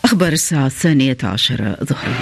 أخبار الساعة 12 ظهرا.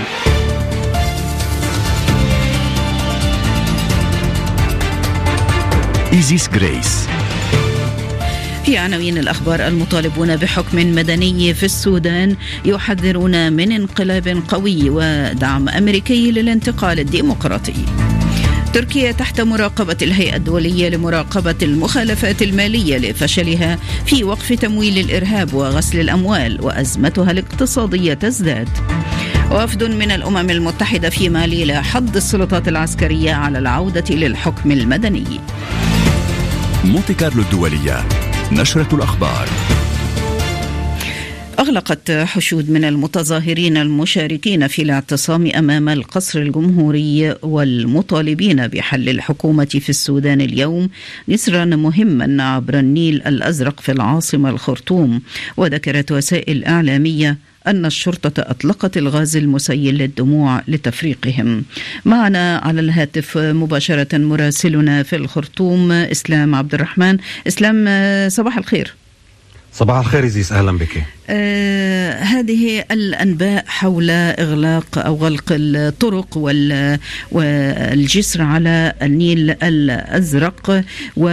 إيزيس غريس. في عناوين الأخبار: المطالبون بحكم مدني في السودان يحذرون من انقلاب قوي ودعم أمريكي للانتقال الديمقراطي. تركيا تحت مراقبة الهيئة الدولية لمراقبة المخالفات المالية لفشلها في وقف تمويل الإرهاب وغسل الأموال وأزمتها الاقتصادية تزداد. وفد من الأمم المتحدة في مالي لحض السلطات العسكرية على العودة للحكم المدني. مونتي كارلو الدولية، نشرة الأخبار. أغلقت حشود من المتظاهرين المشاركين في الاعتصام أمام القصر الجمهوري والمطالبين بحل الحكومة في السودان اليوم جسرا مهما عبر النيل الأزرق في العاصمة الخرطوم. وذكرت وسائل إعلامية أن الشرطة أطلقت الغاز المسيل للدموع لتفريقهم. معنا على الهاتف مباشرة مراسلنا في الخرطوم إسلام عبد الرحمن. إسلام، صباح الخير. صباح الخير إزيس، أهلا بك. هذه الأنباء حول إغلاق أو غلق الطرق والجسر على النيل الأزرق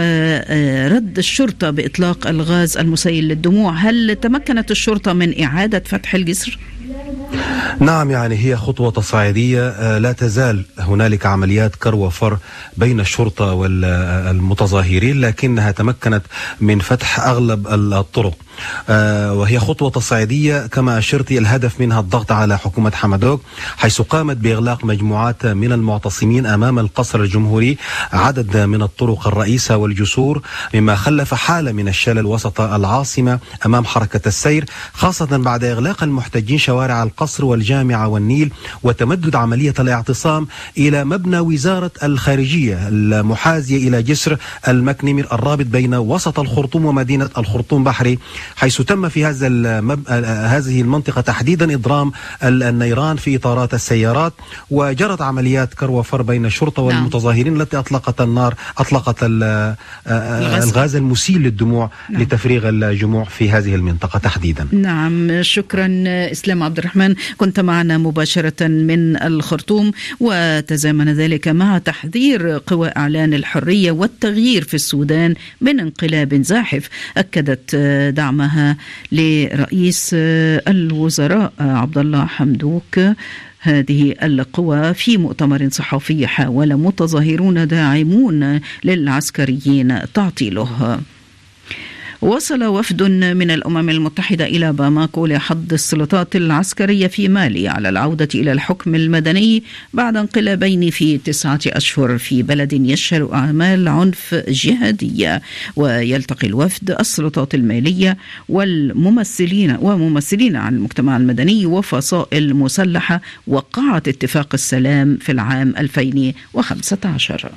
ورد الشرطة بإطلاق الغاز المسيل للدموع، هل تمكنت الشرطة من إعادة فتح الجسر؟ نعم، يعني هي خطوة تصاعدية. لا تزال هنالك عمليات كر وفر بين الشرطة والمتظاهرين، لكنها تمكنت من فتح أغلب الطرق، وهي خطوة تصاعدية كما أشرت. الهدف منها الضغط على حكومة حمدوك، حيث قامت بإغلاق مجموعات من المعتصمين أمام القصر الجمهوري عدد من الطرق الرئيسة والجسور، مما خلف حالة من الشلل وسط العاصمة أمام حركة السير، خاصة بعد إغلاق المحتجين شوارع القصر والجامعة والنيل وتمدد عملية الاعتصام إلى مبنى وزارة الخارجية المحاذية إلى جسر المكنمر الرابط بين وسط الخرطوم ومدينة الخرطوم بحري، حيث تم في هذه المنطقة تحديدا إضرام النيران في إطارات السيارات. وجرت عمليات كر وفر بين الشرطة والمتظاهرين التي أطلقت الغاز المسيل للدموع لتفريغ الجموع في هذه المنطقة تحديدا. نعم، شكرا إسلام عبد الرحمن، كنت معنا مباشرة من الخرطوم. وتزامن ذلك مع تحذير قوى إعلان الحرية والتغيير في السودان من انقلاب زاحف، أكدت دعمها لرئيس الوزراء عبد الله حمدوك هذه القوى في مؤتمر صحفي حاول متظاهرون داعمون للعسكريين تعطيله. وصل وفد من الأمم المتحدة إلى باماكو لحض السلطات العسكرية في مالي على العودة إلى الحكم المدني بعد انقلابين في 9 أشهر في بلد يشهر أعمال عنف جهادية. ويلتقي الوفد السلطات المالية وممثلين عن المجتمع المدني وفصائل مسلحة وقعت اتفاق السلام في العام 2015.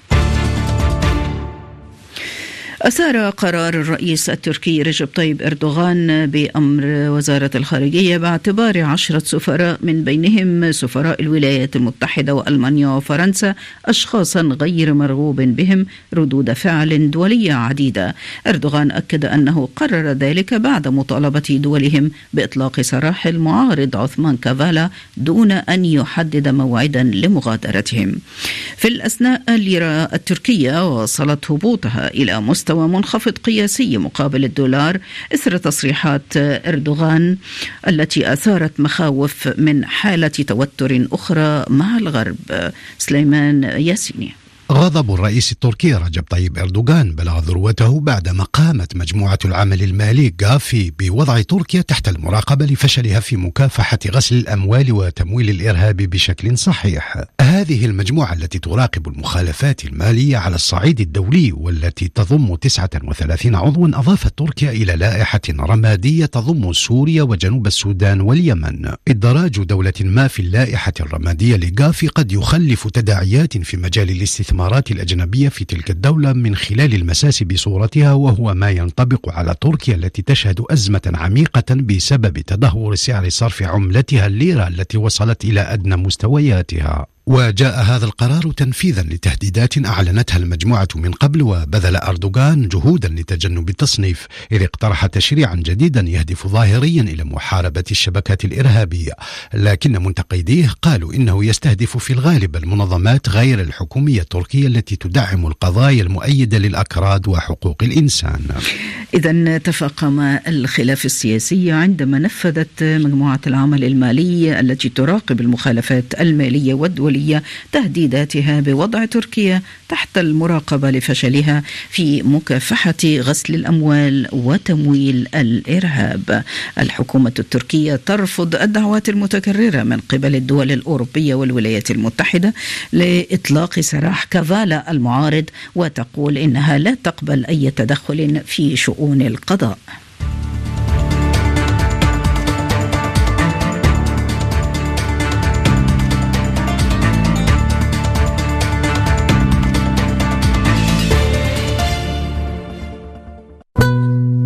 أثار قرار الرئيس التركي رجب طيب إردوغان بأمر وزارة الخارجية باعتبار 10 سفراء من بينهم سفراء الولايات المتحدة وألمانيا وفرنسا أشخاصا غير مرغوب بهم ردود فعل دولية عديدة. إردوغان أكد أنه قرر ذلك بعد مطالبة دولهم بإطلاق سراح المعارض عثمان كافالا دون أن يحدد موعدا لمغادرتهم. في الأثناء الليرة التركية وصلت هبوطها إلى مستوى منخفض قياسي مقابل الدولار إثر تصريحات إردوغان التي أثارت مخاوف من حالة توتر أخرى مع الغرب. سليمان ياسيني. غضب الرئيس التركي رجب طيب إردوغان بلغ ذروته بعدما قامت مجموعة العمل المالي غافي بوضع تركيا تحت المراقبة لفشلها في مكافحة غسل الأموال وتمويل الإرهاب بشكل صحيح. هذه المجموعة التي تراقب المخالفات المالية على الصعيد الدولي والتي تضم 39 عضوا أضافت تركيا إلى لائحة رمادية تضم سوريا وجنوب السودان واليمن. إدراج دولة ما في اللائحة الرمادية لغافي قد يخلف تداعيات في مجال الاستثمار الأجنبية في تلك الدولة من خلال المساس بصورتها، وهو ما ينطبق على تركيا التي تشهد أزمة عميقة بسبب تدهور سعر صرف عملتها الليرة التي وصلت إلى أدنى مستوياتها. وجاء هذا القرار تنفيذا لتهديدات أعلنتها المجموعة من قبل، وبذل أردوغان جهودا لتجنب التصنيف، إذ اقترح تشريعا جديدا يهدف ظاهريا إلى محاربة الشبكات الإرهابية. لكن منتقديه قالوا إنه يستهدف في الغالب المنظمات غير الحكومية التركية التي تدعم القضايا المؤيدة للأكراد وحقوق الإنسان. إذن تفاقم الخلاف السياسي عندما نفذت مجموعة العمل المالي التي تراقب المخالفات المالية والدولية تهديداتها بوضع تركيا تحت المراقبة لفشلها في مكافحة غسل الأموال وتمويل الإرهاب. الحكومة التركية ترفض الدعوات المتكررة من قبل الدول الأوروبية والولايات المتحدة لإطلاق سراح كافالا المعارض، وتقول إنها لا تقبل أي تدخل في شؤون القضاء.